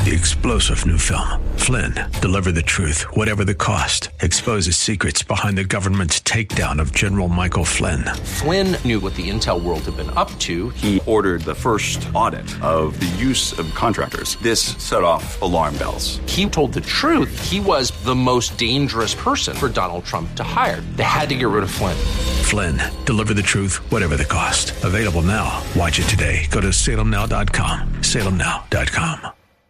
The explosive new film, Flynn, deliver the truth, whatever the cost, exposes secrets behind the government's takedown of General Michael Flynn. Flynn knew what the intel world had been up to. He ordered the first audit of the use of contractors. This set off alarm bells. He told the truth. He was the most dangerous person for Donald Trump to hire. They had to get rid of Flynn. Flynn, deliver the truth, whatever the cost. Available now. Watch it today. Go to salemnow.com. salemnow.com.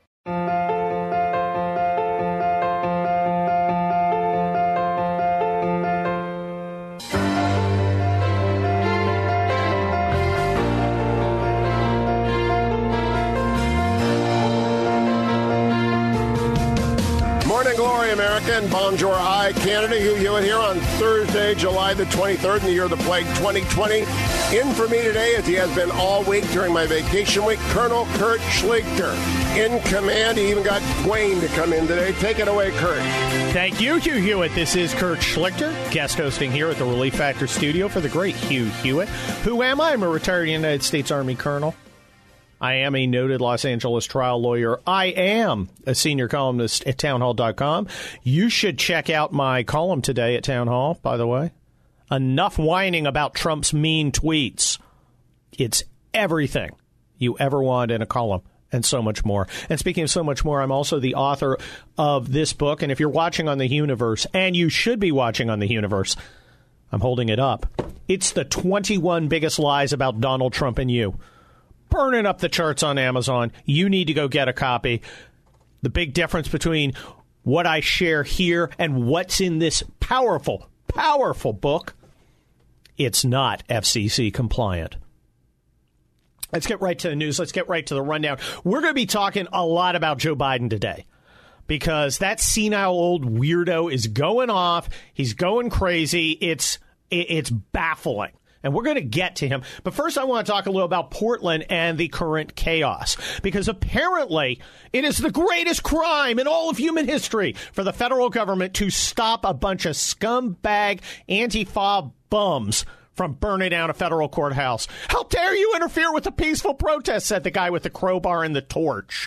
Morning glory, America, and bonjour, I, Canada. Hugh Hewitt here on Thursday, July the 23rd in the year of the plague 2020. In for me today, as he has been all week during my vacation week, Colonel Kurt Schlichter. In command, he even got Dwayne to come in today. Take it away, Kurt. Thank you, Hugh Hewitt. This is Kurt Schlichter, guest hosting here at the Relief Factor studio for the great Hugh Hewitt. Who am I? I'm a retired United States Army colonel. I am a noted Los Angeles trial lawyer. I am a senior columnist at townhall.com. You should check out my column today at Town Hall, by the way. Enough whining about Trump's mean tweets. It's everything you ever want in a column and so much more. And speaking of so much more, I'm also the author of this book. And if you're watching on the Universe, and you should be watching on the Universe, I'm holding it up. It's the 21 biggest lies about Donald Trump and you. Burning up the charts on Amazon. You need to go get a copy. The big difference between what I share here and what's in this powerful, powerful book, it's not FCC compliant. Let's get right to the news. Let's get right to the rundown. We're going to be talking a lot about Joe Biden today because that senile old weirdo is going off. He's going crazy. It's baffling. And we're going to get to him. But first, I want to talk a little about Portland and the current chaos. Because apparently, it is the greatest crime in all of human history for the federal government to stop a bunch of scumbag Antifa bums from burning down a federal courthouse. How dare you interfere with a peaceful protest, said the guy with the crowbar and the torch.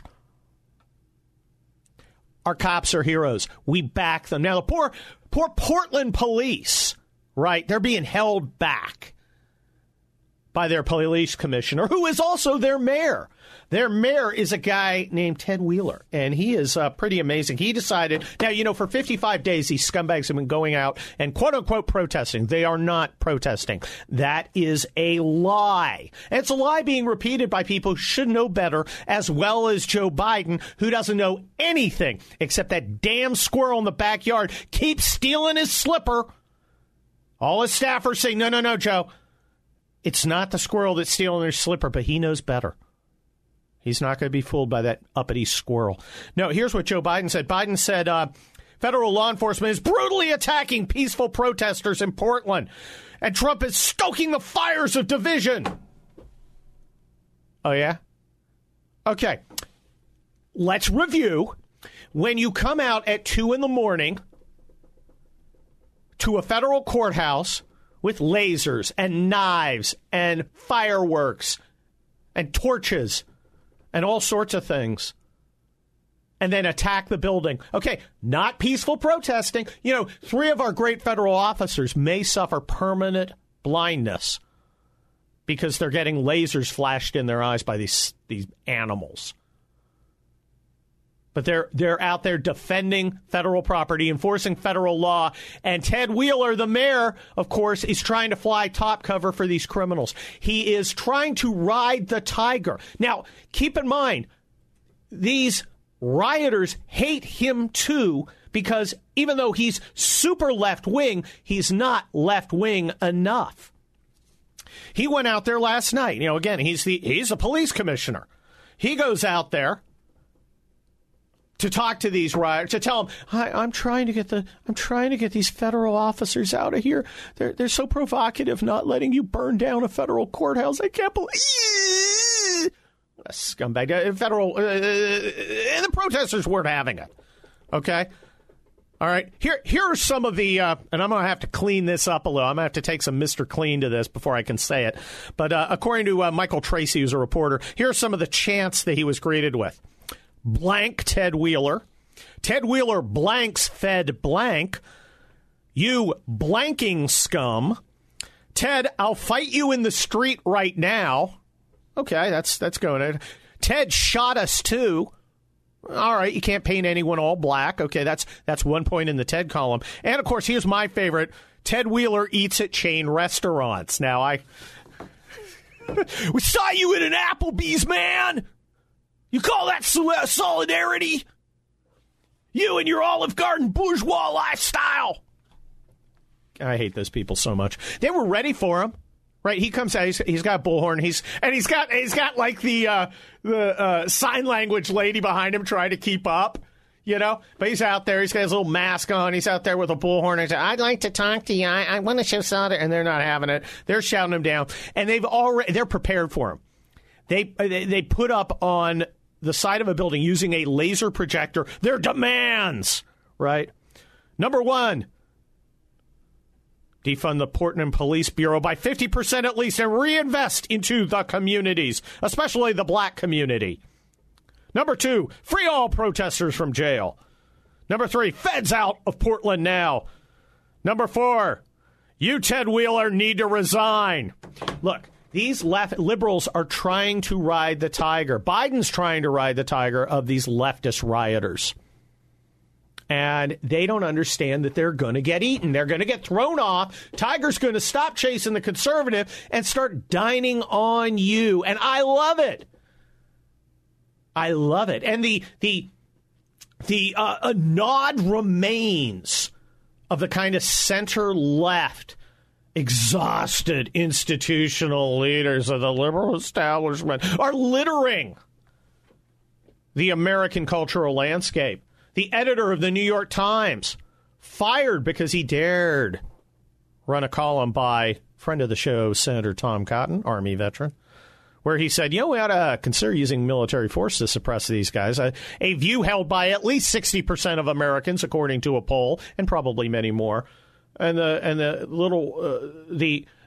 Our cops are heroes. We back them. Now, the poor Portland police, right, they're being held back by their police commissioner, who is also their mayor. Their mayor is a guy named Ted Wheeler, and he is pretty amazing. He decided, now, for 55 days, these scumbags have been going out and quote-unquote protesting. They are not protesting. That is a lie. And it's a lie being repeated by people who should know better, as well as Joe Biden, who doesn't know anything except that damn squirrel in the backyard keeps stealing his slipper. All his staffers say, no, Joe. It's not the squirrel that's stealing their slipper, but he knows better. He's not going to be fooled by that uppity squirrel. No, here's what Joe Biden said. Biden said federal law enforcement is brutally attacking peaceful protesters in Portland, and Trump is stoking the fires of division. Oh, yeah? Okay. Let's review. When you come out at 2 a.m. to a federal courthouse with lasers and knives and fireworks and torches and all sorts of things, and then attack the building. Okay, not peaceful protesting. 3 of our great federal officers may suffer permanent blindness because they're getting lasers flashed in their eyes by these animals. But they're out there defending federal property, enforcing federal law. And Ted Wheeler, the mayor, of course, is trying to fly top cover for these criminals. He is trying to ride the tiger. Now, keep in mind, these rioters hate him, too, because even though he's super left-wing, he's not left-wing enough. He went out there last night. Again, he's the police commissioner. He goes out there to talk to these rioters, to tell them, I'm trying to get these federal officers out of here. They're so provocative, not letting you burn down a federal courthouse. I can't believe a scumbag. Federal and the protesters weren't having it. Okay. All right. Here are some of the, and I'm going to have to clean this up a little. I'm going to have to take some Mr. Clean to this before I can say it. But according to Michael Tracy, who's a reporter, here are some of the chants that he was greeted with. blank Ted Wheeler. Ted Wheeler blanks Fed blank. You blanking scum. Ted, I'll fight you in the street right now. Okay, that's going in. Ted shot us too. All right, you can't paint anyone all black. Okay, that's 1 point in the Ted column. And, of course, here's my favorite. Ted Wheeler eats at chain restaurants. Now, we saw you at an Applebee's, man. You call that solidarity? You and your Olive Garden bourgeois lifestyle. I hate those people so much. They were ready for him, right? He comes out. He's got a bullhorn. He's got like the sign language lady behind him trying to keep up, you know. But he's out there. He's got his little mask on. He's out there with a bullhorn. He said, "I'd like to talk to you. I want to show solidarity," and they're not having it. They're shouting him down, and they're prepared for him. They put up on the side of a building using a laser projector their demands. Right, number one. Defund the Portland Police Bureau by 50% at least and reinvest into the communities, especially the black community. Number 2, free all protesters from jail. Number 3, feds out of Portland now. Number 4, you, Ted Wheeler, need to resign. Look, these liberals are trying to ride the tiger. Biden's trying to ride the tiger of these leftist rioters. And they don't understand that they're going to get eaten. They're going to get thrown off. Tiger's going to stop chasing the conservative and start dining on you. And I love it. I love it. And the nod remains of the kind of center-left, exhausted institutional leaders of the liberal establishment are littering the American cultural landscape. The editor of the New York Times fired because he dared run a column by friend of the show, Senator Tom Cotton, Army veteran, where he said, we ought to consider using military force to suppress these guys. A view held by at least 60% of Americans, according to a poll, and probably many more. And the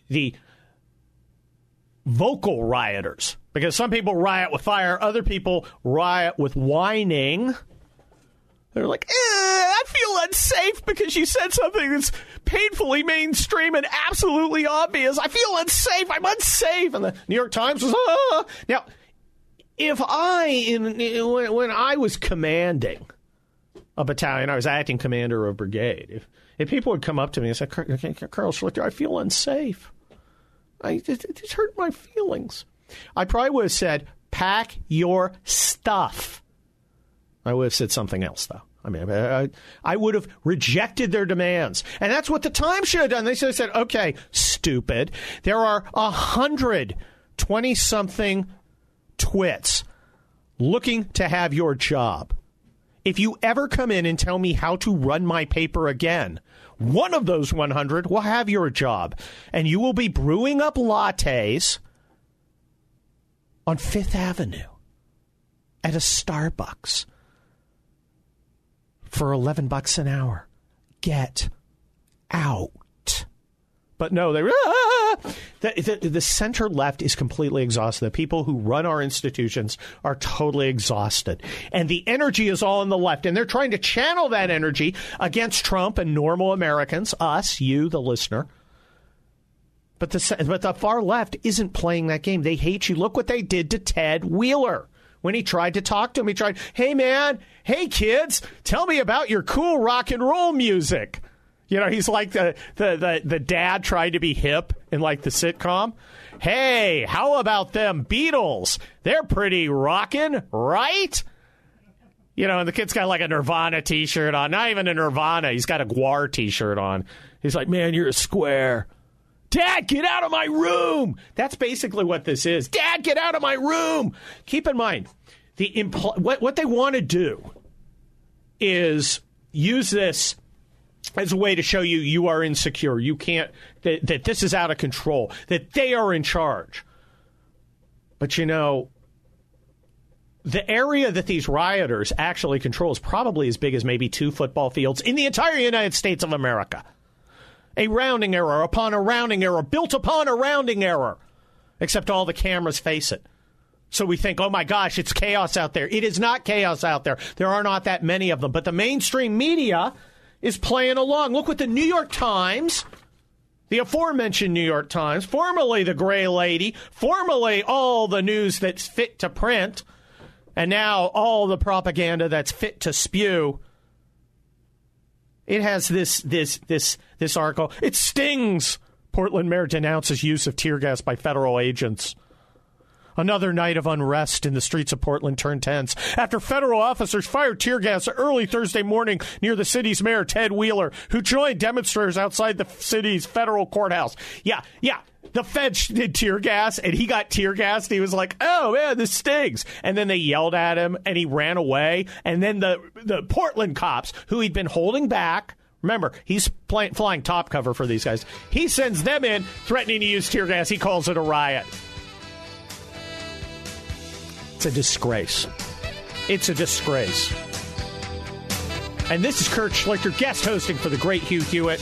vocal rioters, because some people riot with fire, other people riot with whining. They're like, I feel unsafe because you said something that's painfully mainstream and absolutely obvious. I feel unsafe. I'm unsafe. And the New York Times was, Now, if when I was commanding a battalion, I was acting commander of a brigade, if people would come up to me and say, Colonel Schlichter, I feel unsafe. It just hurt my feelings. I probably would have said, pack your stuff. I would have said something else, though. I mean, I would have rejected their demands. And that's what the Times should have done. They should have said, okay, stupid. There are 120-something twits looking to have your job. If you ever come in and tell me how to run my paper again, one of those 100 will have your job. And you will be brewing up lattes on Fifth Avenue at a Starbucks for $11 an hour. Get out. But no, the center left is completely exhausted. The people who run our institutions are totally exhausted. And the energy is all on the left. And they're trying to channel that energy against Trump and normal Americans, us, you, the listener. But the far left isn't playing that game. They hate you. Look what they did to Ted Wheeler. When he tried to talk to him, he tried, hey, man, hey, kids, tell me about your cool rock and roll music. You know, he's like the dad tried to be hip in like the sitcom. Hey, how about them Beatles? They're pretty rockin', right? You know, and the kid's got like a Nirvana T-shirt on. Not even a Nirvana. He's got a Gwar T-shirt on. He's like, man, you're a square. Dad, get out of my room! That's basically what this is. Dad, get out of my room! Keep in mind, what they want to do is use this as a way to show you are insecure. You can't, that this is out of control, that they are in charge. But you know, the area that these rioters actually control is probably as big as maybe 2 football fields in the entire United States of America. A rounding error upon a rounding error, built upon a rounding error. Except all the cameras face it. So we think, oh my gosh, it's chaos out there. It is not chaos out there. There are not that many of them. But the mainstream media is playing along. Look what the New York Times, the aforementioned New York Times, formerly the Gray Lady, formerly all the news that's fit to print, and now all the propaganda that's fit to spew. It has this article. It stings. Portland mayor denounces use of tear gas by federal agents. Another night of unrest in the streets of Portland turned tense after federal officers fired tear gas early Thursday morning near the city's mayor, Ted Wheeler, who joined demonstrators outside the city's federal courthouse. Yeah. The feds did tear gas, and he got tear gassed. He was like, oh, man, this stings. And then they yelled at him, and he ran away. And then the Portland cops, who he'd been holding back, remember, he's flying top cover for these guys. He sends them in, threatening to use tear gas. He calls it a riot. It's a disgrace. It's a disgrace. And this is Kurt Schlichter, guest hosting for the great Hugh Hewitt.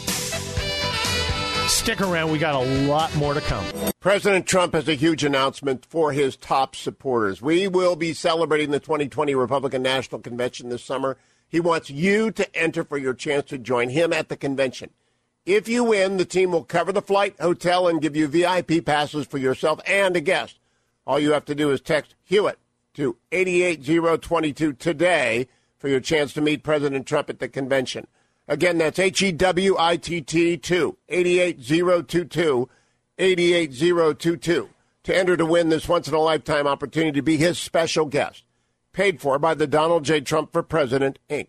Stick around. We got a lot more to come. President Trump has a huge announcement for his top supporters. We will be celebrating the 2020 Republican National Convention this summer. He wants you to enter for your chance to join him at the convention. If you win, the team will cover the flight, hotel, and give you VIP passes for yourself and a guest. All you have to do is text Hewitt to 88022 today for your chance to meet President Trump at the convention. Again, that's HEWITT 2, 88022, 88022, to enter to win this once-in-a-lifetime opportunity to be his special guest. Paid for by the Donald J. Trump for President, Inc.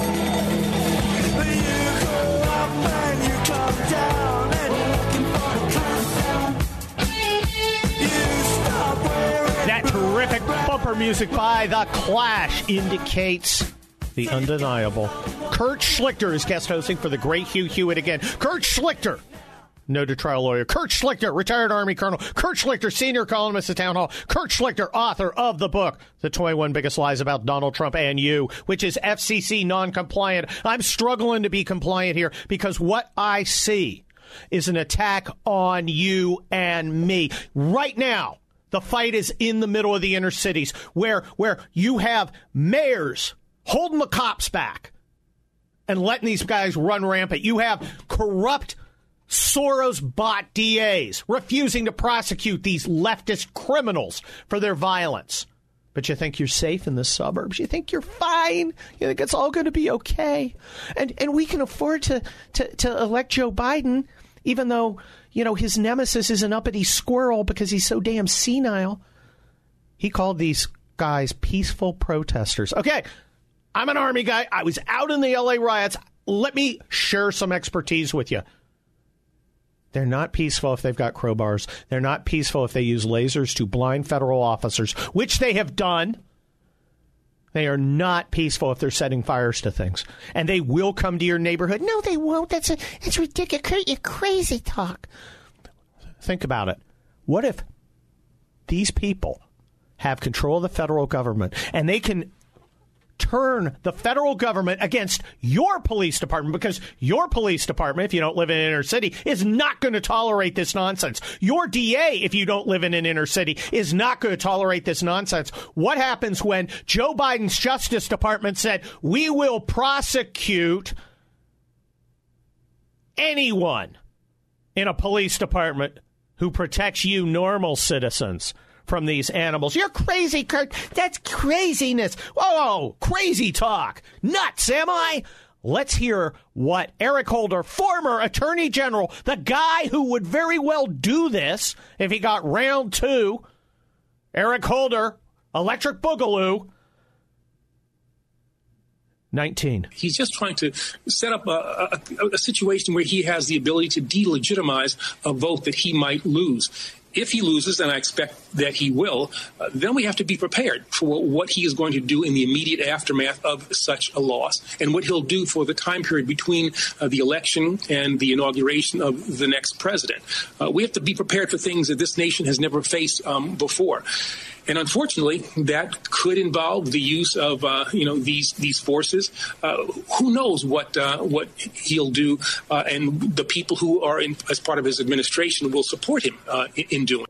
That terrific bumper music by The Clash indicates the undeniable. Kurt Schlichter is guest hosting for the great Hugh Hewitt again. Kurt Schlichter, noted trial lawyer. Kurt Schlichter, retired Army colonel. Kurt Schlichter, senior columnist at Town Hall. Kurt Schlichter, author of the book, The 21 Biggest Lies About Donald Trump and You, which is FCC non-compliant. I'm struggling to be compliant here because what I see is an attack on you and me. Right now, the fight is in the middle of the inner cities where you have mayors holding the cops back and letting these guys run rampant. You have corrupt Soros-bought DAs refusing to prosecute these leftist criminals for their violence. But you think you're safe in the suburbs. You think you're fine. You think it's all going to be okay. And we can afford to elect Joe Biden, even though, you know, his nemesis is an uppity squirrel because he's so damn senile. He called these guys peaceful protesters. Okay, I'm an Army guy. I was out in the L.A. riots. Let me share some expertise with you. They're not peaceful if they've got crowbars. They're not peaceful if they use lasers to blind federal officers, which they have done. They are not peaceful if they're setting fires to things. And they will come to your neighborhood. No, they won't. That's ridiculous. Kurt, you're crazy talk. Think about it. What if these people have control of the federal government and they can turn the federal government against your police department, because your police department, if you don't live in an inner city, is not going to tolerate this nonsense. Your DA, if you don't live in an inner city, is not going to tolerate this nonsense. What happens when Joe Biden's Justice Department said, we will prosecute anyone in a police department who protects you normal citizens from these animals? You're crazy, Kurt. That's craziness. Whoa, crazy talk. Nuts, am I? Let's hear what Eric Holder, former Attorney General, the guy who would very well do this if he got round two, Eric Holder, Electric Boogaloo, 19. He's just trying to set up a situation where he has the ability to delegitimize a vote that he might lose. If he loses, and I expect that he will, then we have to be prepared for what he is going to do in the immediate aftermath of such a loss and what he'll do for the time period between the election and the inauguration of the next president. We have to be prepared for things that this nation has never faced before. And unfortunately, that could involve the use of, these forces. Who knows what he'll do, and the people who are as part of his administration will support him in doing.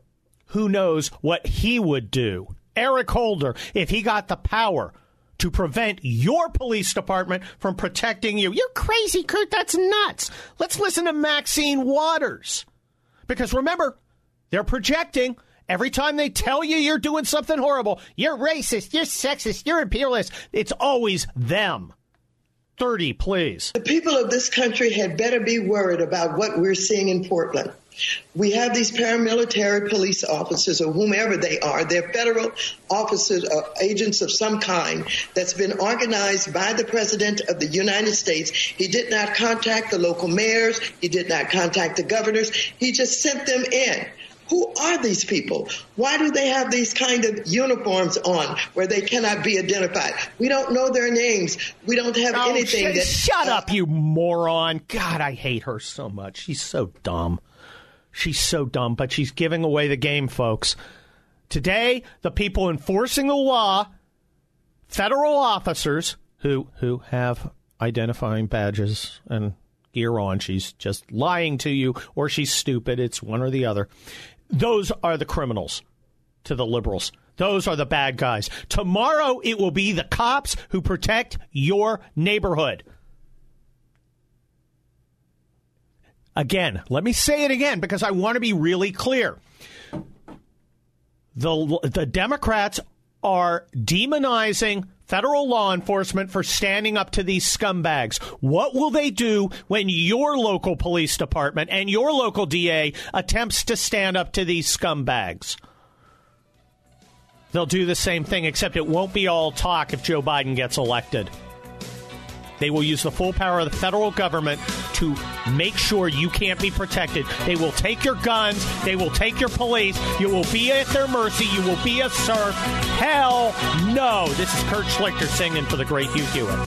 who knows what he would do. Eric Holder, if he got the power to prevent your police department from protecting you. You're crazy, Kurt. That's nuts. Let's listen to Maxine Waters. Because remember, they're projecting. Every time they tell you you're doing something horrible, you're racist, you're sexist, you're imperialist, it's always them. 30, please. The people of this country had better be worried about what we're seeing in Portland. We have these paramilitary police officers, or whomever they are. They're federal officers or agents of some kind that's been organized by the President of the United States. He did not contact the local mayors. He did not contact the governors. He just sent them in. Who are these people? Why do they have these kind of uniforms on where they cannot be identified? We don't know their names. We don't have anything that... Shut up, you moron. God, I hate her so much. She's so dumb. She's so dumb, but she's giving away the game, folks. Today, the people enforcing the law, federal officers who have identifying badges and gear on, she's just lying to you, or she's stupid. It's one or the other. Those are the criminals to the liberals. Those are the bad guys. Tomorrow, it will be the cops who protect your neighborhood. Again, let me say it again because I want to be really clear. The Democrats are demonizing federal law enforcement for standing up to these scumbags. What will they do when your local police department and your local DA attempts to stand up to these scumbags? They'll do the same thing, except it won't be all talk if Joe Biden gets elected. They will use the full power of the federal government to make sure you can't be protected. They will take your guns. They will take your police. You will be at their mercy. You will be a serf. Hell no. This is Kurt Schlichter singing for the great Hugh Hewitt.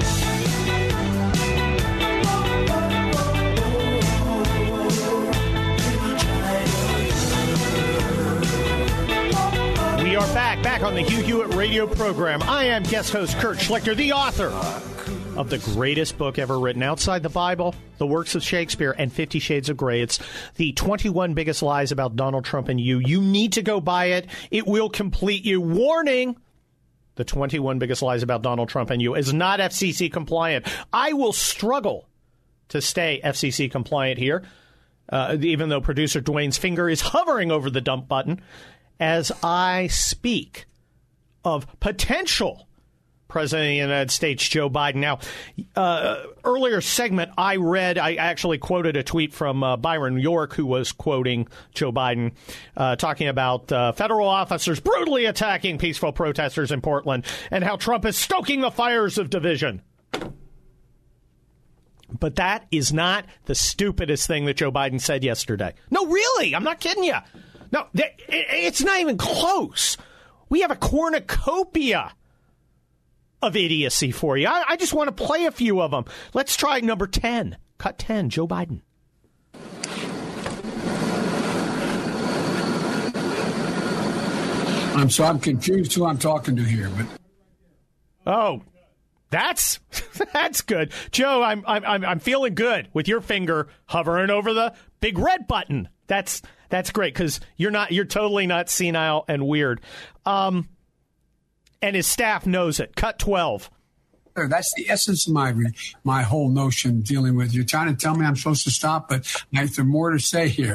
We are back on the Hugh Hewitt radio program. I am guest host Kurt Schlichter, the author of the greatest book ever written outside the Bible, the works of Shakespeare, and 50 Shades of Grey. It's the 21 biggest lies about Donald Trump and you. You need to go buy it. It will complete you. Warning, the 21 biggest lies about Donald Trump and you is not FCC compliant. I will struggle to stay FCC compliant here, even though producer Dwayne's finger is hovering over the dump button as I speak of potential President of the United States, Joe Biden. Now, earlier segment, I actually quoted a tweet from Byron York, who was quoting Joe Biden, talking about federal officers brutally attacking peaceful protesters in Portland and how Trump is stoking the fires of division. But that is not the stupidest thing that Joe Biden said yesterday. No, really, I'm not kidding you. No, it's not even close. We have a cornucopia of idiocy for you. I just want to play a few of them. Let's try number 10. Cut 10, Joe Biden. I'm confused who I'm talking to here, but oh, that's good, Joe. I'm feeling good with your finger hovering over the big red button. That's great because you're totally not senile and weird. And his staff knows it. Cut 12. That's the essence of my whole notion dealing with. You're trying to tell me I'm supposed to stop, but there's more to say here.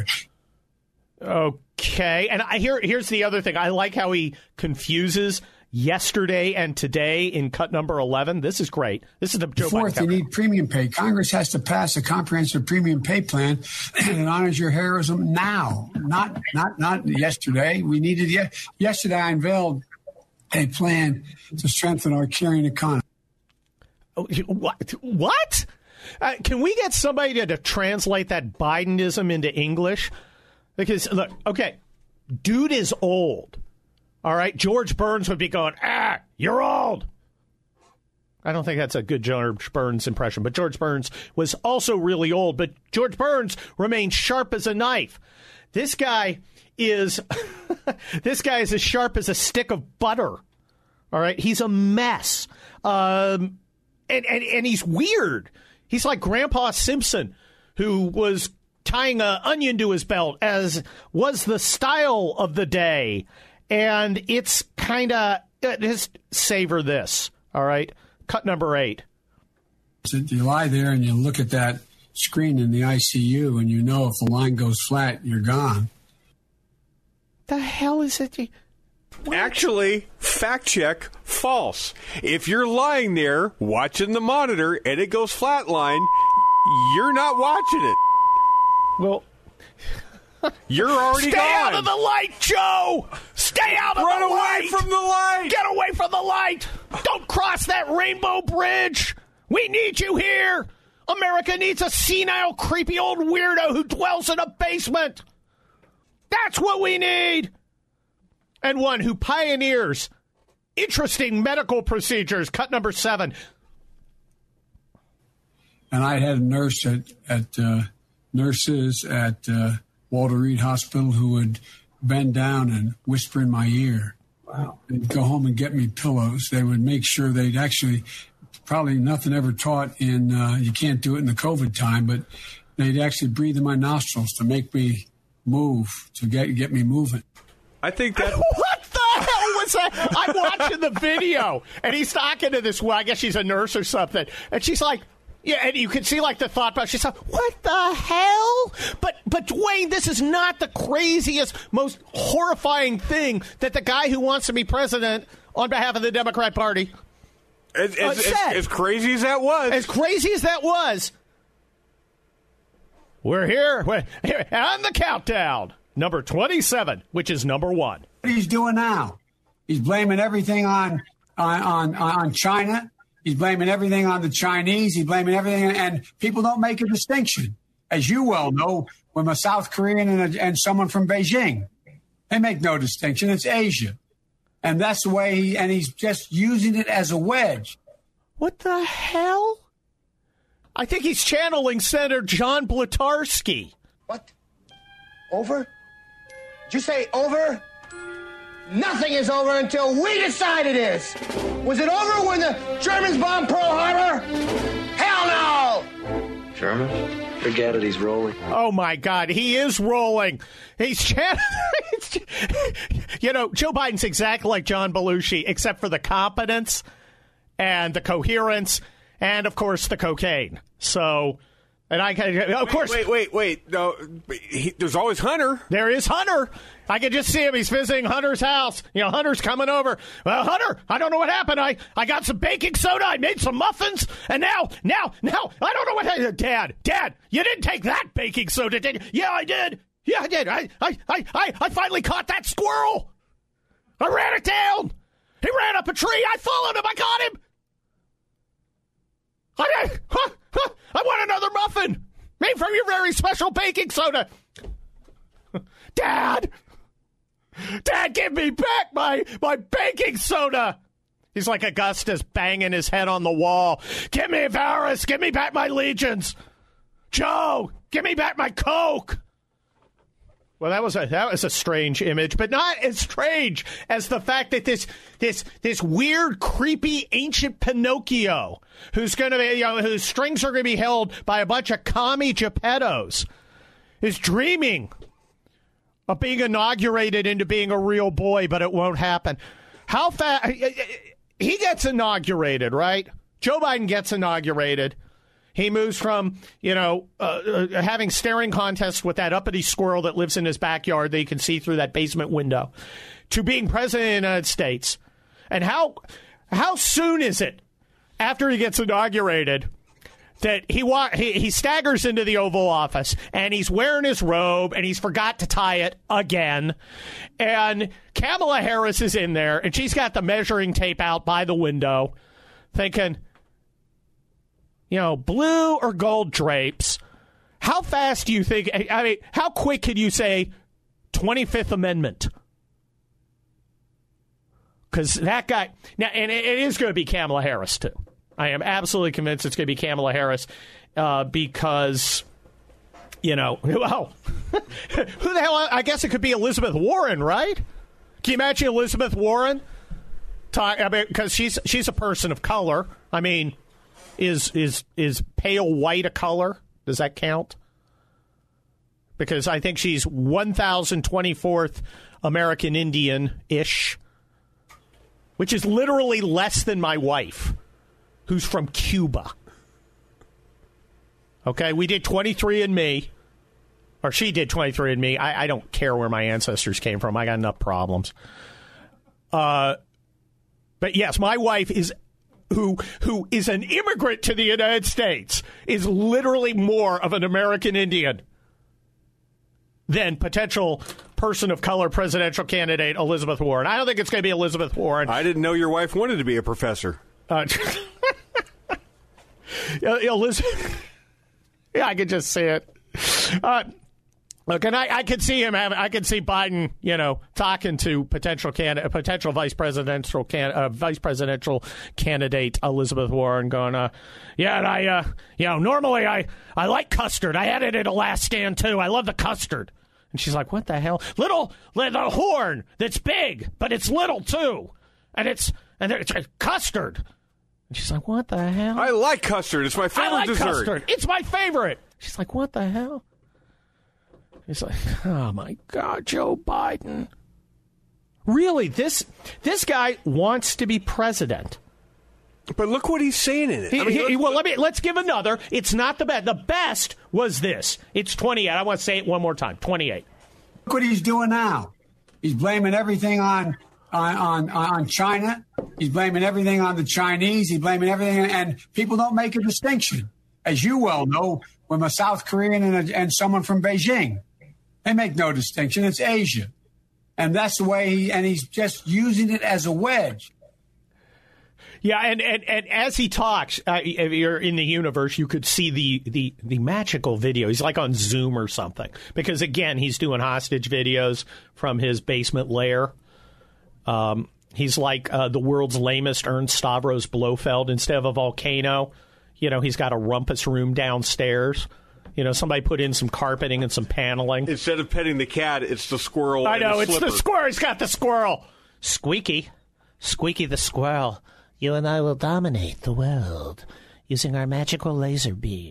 Okay. And here's the other thing. I like how he confuses yesterday and today in cut number 11. This is great. This is the Joe Biden. Fourth, you need premium pay. Congress has to pass a comprehensive premium pay plan that honors your heroism now, not yesterday. We needed yesterday. I unveiled a plan to strengthen our caring economy. What? Can we get somebody to translate that Bidenism into English? Because, look, okay, dude is old. All right, George Burns would be going, you're old. I don't think that's a good George Burns impression, but George Burns was also really old, but George Burns remains sharp as a knife. This guy is as sharp as a stick of butter. All right, he's a mess, and he's weird. He's like Grandpa Simpson, who was tying an onion to his belt, as was the style of the day. And it's kind of, just savor this, all right? Cut number 8. So you lie there and you look at that screen in the ICU and you know if the line goes flat, you're gone. The hell is it? What? Actually, fact check, false. If you're lying there watching the monitor and it goes flatline, you're not watching it. Well, you're already Stay gone. out of the light, Joe! Stay out of the light! Run away from the light! Get away from the light! Don't cross that rainbow bridge! We need you here! America needs a senile, creepy old weirdo who dwells in a basement! That's what we need! And one who pioneers interesting medical procedures. Cut number 7. And I had a nurse nurses at Walter Reed Hospital who would bend down and whisper in my ear. Wow. They'd go home and get me pillows. They would make sure they'd actually, probably nothing ever taught in, you can't do it in the COVID time, but they'd actually breathe in my nostrils to make me move, to get me moving. I think that... What the hell was that? I'm watching the video, and he's talking to this, well, I guess she's a nurse or something, and she's like, yeah, and you can see, like, the thought process. She's like, what the hell? But Dwayne, this is not the craziest, most horrifying thing that the guy who wants to be president on behalf of the Democrat Party said. As crazy as that was. As crazy as that was. We're here on the countdown. Number 27, which is number 1. What he's doing now, he's blaming everything on China. He's blaming everything on the Chinese. He's blaming everything, and people don't make a distinction, as you well know, when a South Korean and someone from Beijing, they make no distinction. It's Asia, and that's the way he's just using it as a wedge. What the hell? I think he's channeling Senator John Blutarsky. What? Over? Did you say over? Nothing is over until we decide it is. Was it over when the Germans bombed Pearl Harbor? Hell no! German? Forget it, he's rolling. Oh, my God, he is rolling. He's channeling. You know, Joe Biden's exactly like John Belushi, except for the competence and the coherence and, of course, the cocaine. So... And of course. Wait. No, there's always Hunter. There is Hunter. I can just see him. He's visiting Hunter's house. You know, Hunter's coming over. Well, Hunter, I don't know what happened. I got some baking soda. I made some muffins. And now, I don't know what happened. Dad, you didn't take that baking soda, did you? Yeah, I did. I finally caught that squirrel. I ran it down. He ran up a tree. I followed him. I caught him. I want another muffin made from your very special baking soda. Dad, give me back my baking soda. He's like Augustus banging his head on the wall. Give me Varys. Give me back my legions. Joe, give me back my Coke. Well, that was a strange image, but not as strange as the fact that this weird, creepy, ancient Pinocchio, who's going to be, whose strings are going to be held by a bunch of commie Geppettos, is dreaming of being inaugurated into being a real boy, but it won't happen. How fast he gets inaugurated, right? Joe Biden gets inaugurated. He moves from, having staring contests with that uppity squirrel that lives in his backyard that you can see through that basement window to being president of the United States. And how soon is it after he gets inaugurated that he staggers into the Oval Office and he's wearing his robe and he's forgot to tie it again. And Kamala Harris is in there and she's got the measuring tape out by the window thinking, blue or gold drapes. How fast do you think, how quick can you say 25th Amendment? Because that guy, now, and it is going to be Kamala Harris, too. I am absolutely convinced it's going to be Kamala Harris because, who the hell, I guess it could be Elizabeth Warren, right? Can you imagine Elizabeth Warren? Because she's a person of color. I mean, is pale white a color? Does that count? because I think she's 1,024th American Indian-ish, which is literally less than my wife, who's from Cuba. Okay, we did 23andMe, or she did 23andMe. I don't care where my ancestors came from. I got enough problems. But yes, my wife is who is an immigrant to the United States is literally more of an American Indian than potential person of color presidential candidate Elizabeth Warren. I don't think it's going to be Elizabeth Warren. I didn't know your wife wanted to be a professor. Elizabeth. Yeah, I could just see it. Look, and I could see him I could see Biden, talking to potential vice presidential candidate Elizabeth Warren, going, normally I like custard. I had it at a Last Stand too. I love the custard. And she's like, what the hell? The horn that's big, but it's little too, and it's custard. And she's like, what the hell? I like custard. It's my favorite dessert. Custard. It's my favorite. She's like, what the hell? He's like, oh, my God, Joe Biden. Really, this guy wants to be president. But look what he's saying in it. Let's give another. It's not the best. The best was this. It's 28. I want to say it one more time. 28. Look what he's doing now. He's blaming everything on China. He's blaming everything on the Chinese. He's blaming everything, and people don't make a distinction, as you well know, from a South Korean and someone from Beijing. They make no distinction. It's Asia. And that's the way he's just using it as a wedge. Yeah, and as he talks, if you're in the universe, you could see the magical video. He's like on Zoom or something. Because, again, he's doing hostage videos from his basement lair. He's like the world's lamest Ernst Stavros Blofeld. Instead of a volcano, he's got a rumpus room downstairs. Somebody put in some carpeting and some paneling. Instead of petting the cat, it's the squirrel. I know, and the it's the squirrel. He's got the squirrel. Squeaky the squirrel. You and I will dominate the world using our magical laser beam.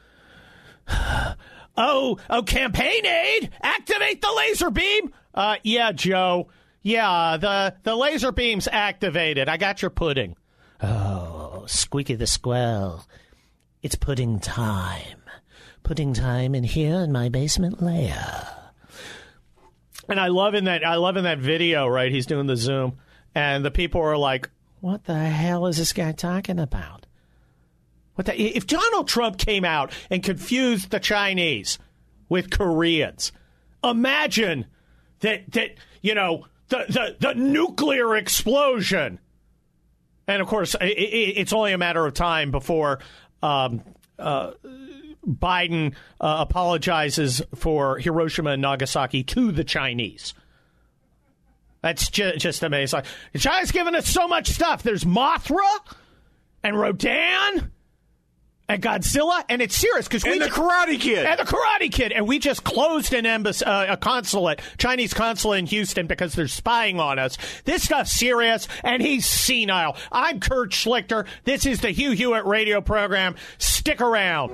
Oh, campaign aid! Activate the laser beam! Yeah, Joe. Yeah, the laser beam's activated. I got your pudding. Oh, Squeaky the squirrel. It's pudding time. Pudding time in here in my basement lair. And I love in that video, right? He's doing the Zoom, and the people are like, what the hell is this guy talking about? If Donald Trump came out and confused the Chinese with Koreans, imagine that the nuclear explosion. And of course, it's only a matter of time before Biden apologizes for Hiroshima and Nagasaki to the Chinese. That's just amazing. China's giving us so much stuff. There's Mothra and Rodan and Godzilla, and it's serious because the Karate Kid and the Karate Kid, and we just closed an embassy, a consulate, Chinese consulate in Houston because they're spying on us. This stuff's serious, and he's senile. I'm Kurt Schlichter. This is the Hugh Hewitt radio program. Stick around.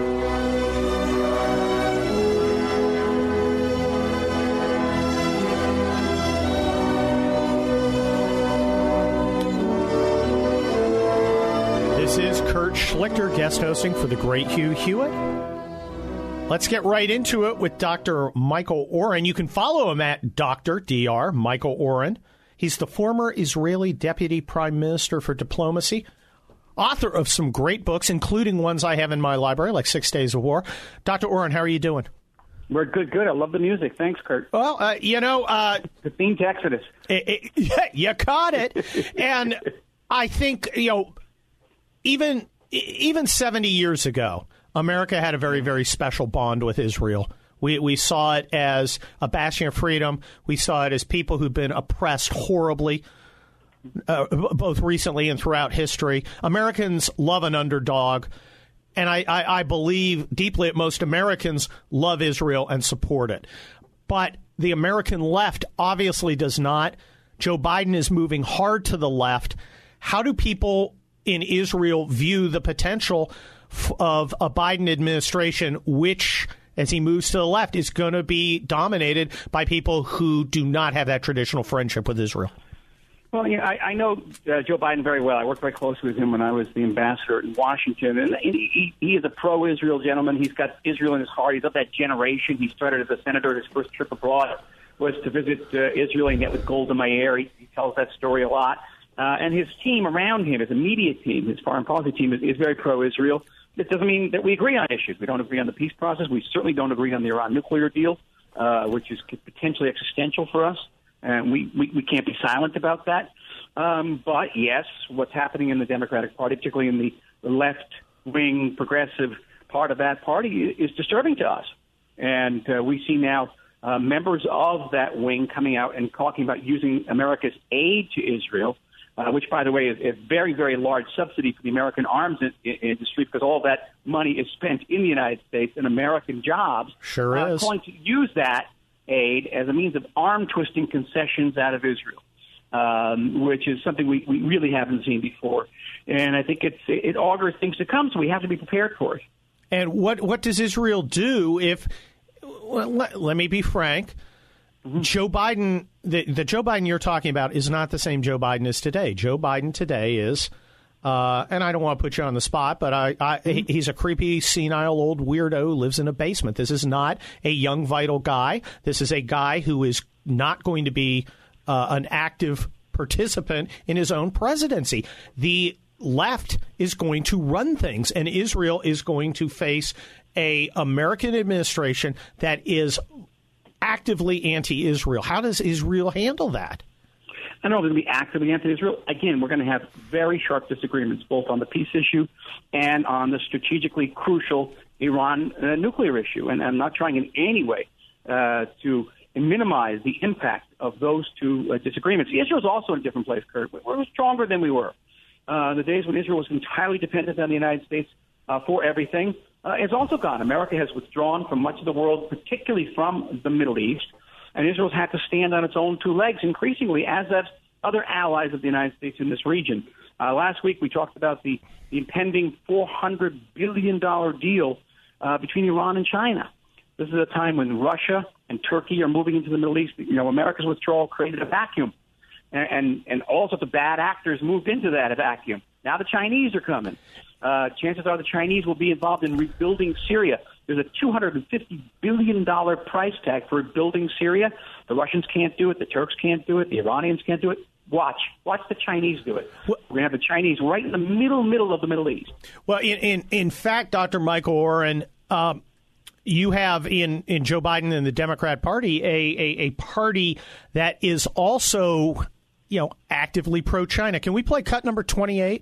This is Kurt Schlichter, guest hosting for the great Hugh Hewitt. Let's get right into it with Dr. Michael Oren. You can follow him at Dr. Michael Oren. He's the former Israeli Deputy Prime Minister for Diplomacy, author of some great books, including ones I have in my library, like 6 Days of War. Dr. Oren, how are you doing? We're good. I love the music. Thanks, Kurt. Well, the theme to Exodus. You caught it. And I think, even 70 years ago, America had a very, very special bond with Israel. We saw it as a bastion of freedom. We saw it as people who've been oppressed horribly, both recently and throughout history. Americans love an underdog, and I believe deeply that most Americans love Israel and support it. But the American left obviously does not. Joe Biden is moving hard to the left. How do people in Israel view the potential of a Biden administration, which, as he moves to the left, is going to be dominated by people who do not have that traditional friendship with Israel. Well, I know Joe Biden very well. I worked very closely with him when I was the ambassador in Washington, and he is a pro-Israel gentleman. He's got Israel in his heart. He's of that generation. He started as a senator. His first trip abroad was to visit Israel. He met with Golda Meir. He tells that story a lot. And his team around him, his immediate team, his foreign policy team, is very pro-Israel. It doesn't mean that we agree on issues. We don't agree on the peace process. We certainly don't agree on the Iran nuclear deal, which is potentially existential for us. And we can't be silent about that. But, yes, what's happening in the Democratic Party, particularly in the left-wing progressive part of that party, is disturbing to us. And we see now members of that wing coming out and talking about using America's aid to Israel, which, by the way, is a very, very large subsidy for the American arms industry, because all that money is spent in the United States in American jobs. Sure is. Going to use that aid as a means of arm-twisting concessions out of Israel, which is something we really haven't seen before. And I think it augurs things to come, so we have to be prepared for it. And what does Israel do if, well, let me be frank, Joe Biden, the Joe Biden you're talking about is not the same Joe Biden as today. Joe Biden today is, and I don't want to put you on the spot, but he's a creepy, senile old weirdo who lives in a basement. This is not a young, vital guy. This is a guy who is not going to be an active participant in his own presidency. The left is going to run things, and Israel is going to face a American administration that is actively anti-Israel. How does Israel handle that? I know they're going to be actively anti-Israel. Again, we're going to have very sharp disagreements, both on the peace issue and on the strategically crucial Iran nuclear issue. And I'm not trying in any way to minimize the impact of those two disagreements. Israel's also in a different place, Kurt. We're stronger than we were. The days when Israel was entirely dependent on the United States for everything is also gone. America has withdrawn from much of the world, particularly from the Middle East, and Israel's had to stand on its own two legs increasingly, as have other allies of the United States in this region. Last week we talked about the impending $400 billion deal between Iran and China. This is a time when Russia and Turkey are moving into the Middle East. America's withdrawal created a vacuum, and all sorts of bad actors moved into that vacuum. Now the Chinese are coming. Chances are the Chinese will be involved in rebuilding Syria. There's a $250 billion price tag for rebuilding Syria. The Russians can't do it. The Turks can't do it. The Iranians can't do it. Watch the Chinese do it. We're going to have the Chinese right in the middle of the Middle East. Well, in fact, Dr. Michael Oren, you have in Joe Biden and the Democrat Party a party that is also, actively pro-China. Can we play cut number 28?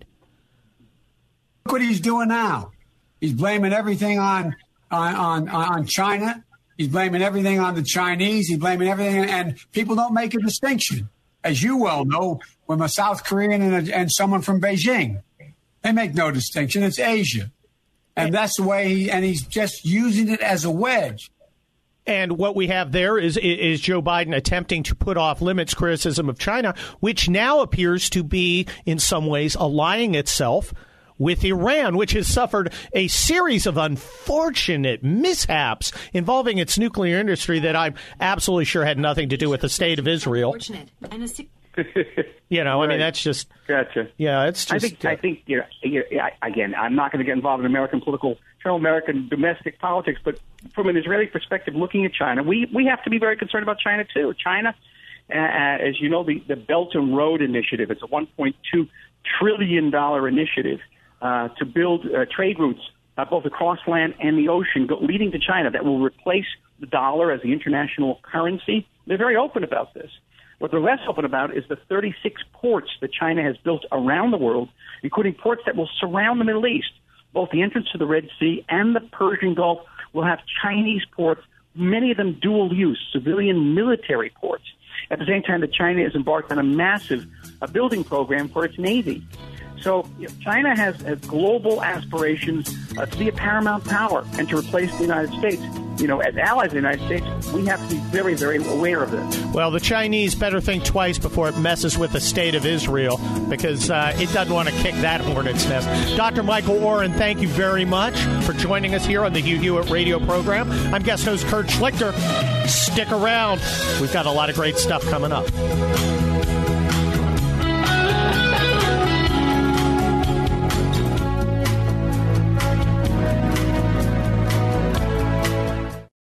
Look what he's doing now. He's blaming everything on China. He's blaming everything on the Chinese. He's blaming everything, and people don't make a distinction, as you well know, when a South Korean and someone from Beijing. They make no distinction. It's Asia. And that's the way and he's just using it as a wedge. And what we have there is Joe Biden attempting to put off limits criticism of China, which now appears to be, in some ways, aligning itself with Iran, which has suffered a series of unfortunate mishaps involving its nuclear industry that I'm absolutely sure had nothing to do with the state of Israel. I mean, that's just... Gotcha. Yeah, it's just... I think again, I'm not going to get involved in American domestic politics, but from an Israeli perspective, looking at China, we have to be very concerned about China, too. China, as you know, the Belt and Road Initiative, it's a $1.2 trillion initiative to build trade routes both across land and the ocean leading to China that will replace the dollar as the international currency. They're very open about this. What they're less open about is the 36 ports that China has built around the world, including ports that will surround the Middle East. Both the entrance to the Red Sea and the Persian Gulf will have Chinese ports, many of them dual use, civilian military ports. At the same time that China is embarked on a massive building program for its Navy. So China has global aspirations to be a paramount power and to replace the United States. As allies of the United States, we have to be very, very aware of this. Well, the Chinese better think twice before it messes with the state of Israel, because it doesn't want to kick that hornet's nest. Dr. Michael Oren, thank you very much for joining us here on the Hugh Hewitt radio program. I'm guest host Kurt Schlichter. Stick around. We've got a lot of great stuff coming up.